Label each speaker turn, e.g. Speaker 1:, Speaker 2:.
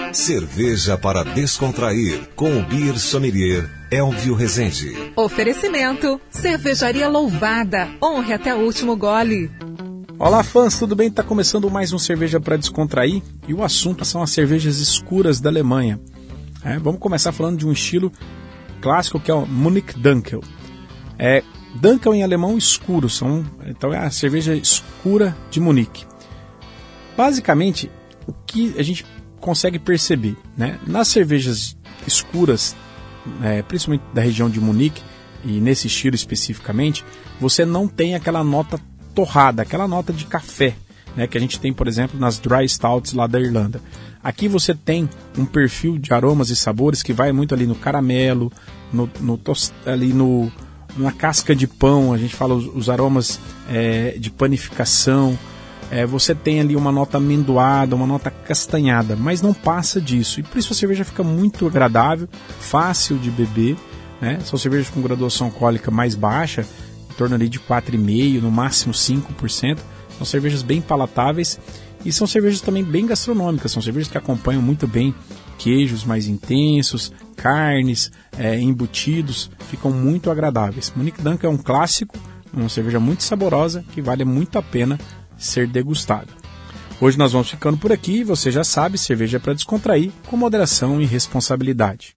Speaker 1: Cerveja para descontrair, com o Beer Sommelier Elvio Rezende.
Speaker 2: Oferecimento, Cervejaria Louvada, honre até o último gole.
Speaker 3: Olá fãs, tudo bem? Está começando mais um Cerveja para Descontrair e o assunto são as cervejas escuras da Alemanha. Vamos começar falando de um estilo clássico que é o Munich Dunkel. Dunkel em alemão escuro, então é a cerveja escura de Munique. Basicamente, o que a gente consegue perceber, né? Nas cervejas escuras, principalmente da região de Munique, e nesse estilo especificamente, você não tem aquela nota torrada, aquela nota de café, né, que a gente tem, por exemplo, nas Dry Stouts lá da Irlanda. Aqui você tem um perfil de aromas e sabores que vai muito ali no caramelo, na casca de pão, a gente fala os aromas de panificação. Você tem ali uma nota amendoada, uma nota castanhada, mas não passa disso. E por isso a cerveja fica muito agradável, fácil de beber, né? São cervejas com graduação alcoólica mais baixa, em torno ali de 4,5%, no máximo 5%. São cervejas bem palatáveis e são cervejas também bem gastronômicas. São cervejas que acompanham muito bem queijos mais intensos, carnes, embutidos, ficam muito agradáveis. Munich Dunkel é um clássico, uma cerveja muito saborosa que vale muito a pena ser degustada. Hoje nós vamos ficando por aqui e você já sabe, cerveja para descontrair com moderação e responsabilidade.